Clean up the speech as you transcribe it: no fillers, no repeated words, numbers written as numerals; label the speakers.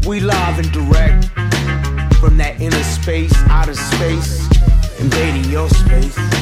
Speaker 1: We live and direct from that inner space, outer space, invading your space.